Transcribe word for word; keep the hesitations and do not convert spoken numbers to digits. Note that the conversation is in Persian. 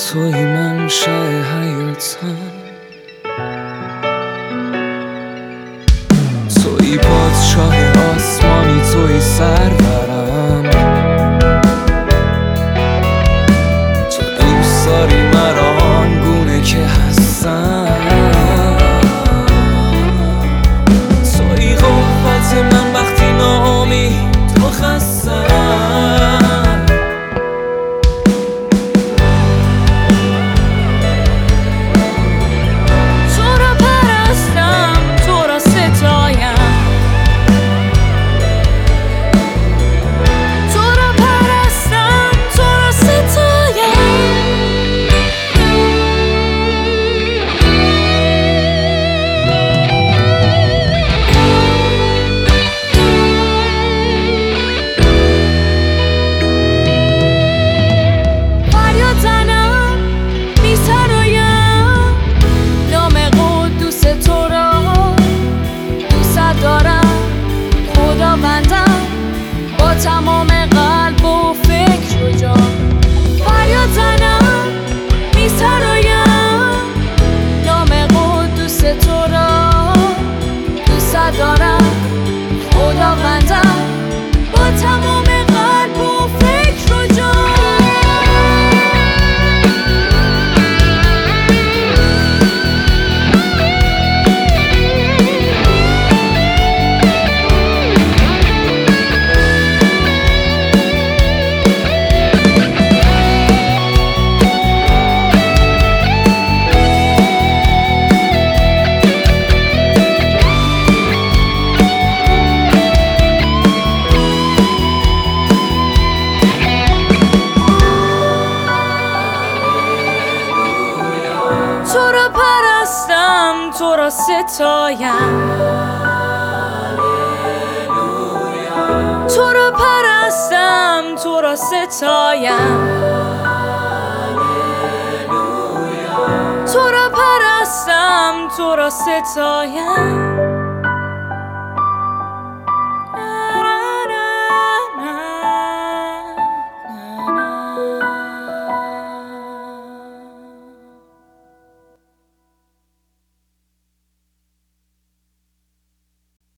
توی منشأ حیاتم، توی پادشاه آسمانی، توی سرورم. تو دوست داری مرا آنگونه که هستم، توی قوت من وقتی ناامید تو خستم. تمام قلب و فکر و جان فریاد زنم، میسرایم نام قدوس تو را. دوست دارم خداوندم با تمام قلب و فکر و جان. تو را پرستم، تو را ستایم، تو را پرستم، تو را ستایم، تو را پرستم، تو را ستایم.